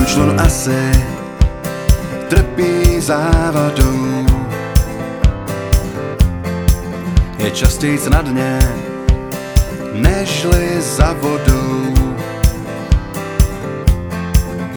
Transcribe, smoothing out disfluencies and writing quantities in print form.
Můj člun asi trpí závadou, je častějc na dně, nežli za vodou.